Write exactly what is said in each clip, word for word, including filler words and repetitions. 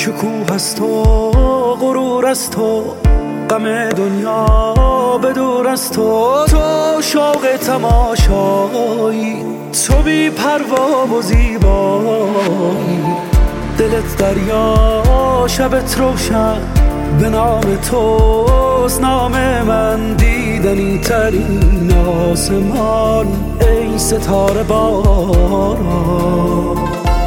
شکوه است و غرور است تو، غم دنیا به دور از تو. تو شوق تماشایی، تو بی پروا و زیبایی، دلت دریا شبت روشن، به نام توست نام من. دیدنی ترین آسمان ای ستاره باران.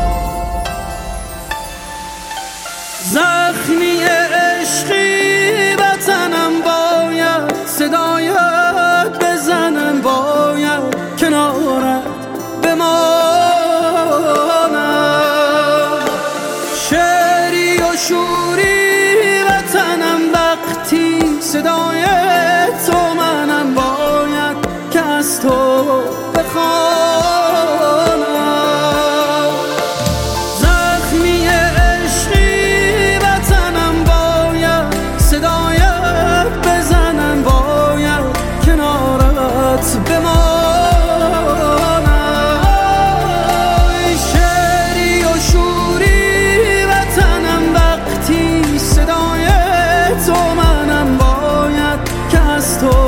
زخمی عشقی وطنم باید صدایت بزنن، باید کنارت بمانم. شعری و شوری وطنم وقتی صدای تو منم، باید که از تو بخوانم. زخمی عشقی وطنم باید صدایت بزنن، باید کنارت بمانم. شعری و شوری وطنم وقتی صدای تو منم، باید که از تو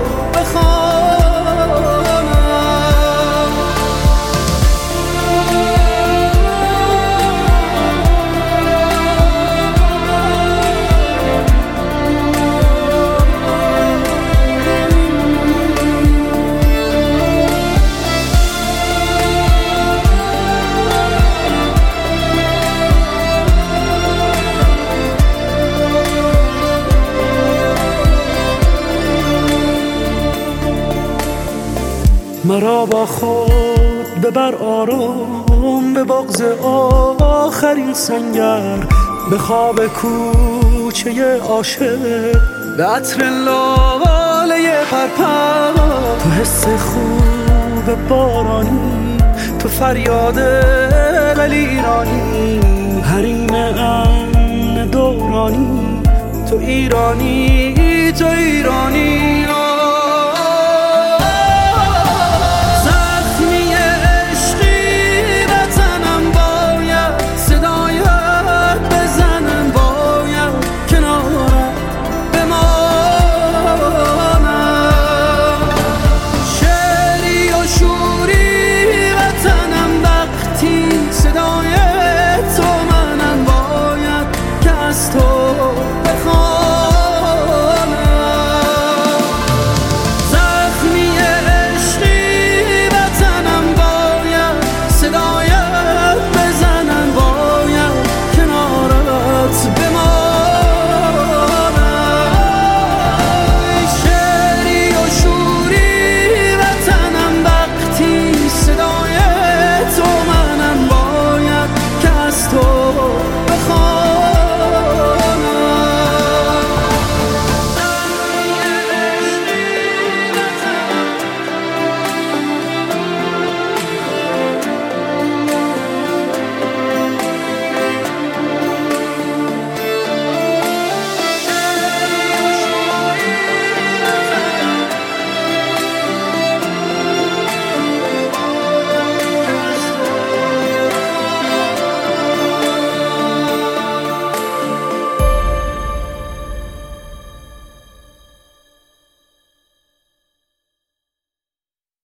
مرا با خود ببر آرام، به بغض آخرین سنگر، به خواب کوچه عاشق، به عطر لاله پرپر. تو حس خوب بارانی، تو فریاد قلیرانی، حریم امن دورانی، تو ایرانی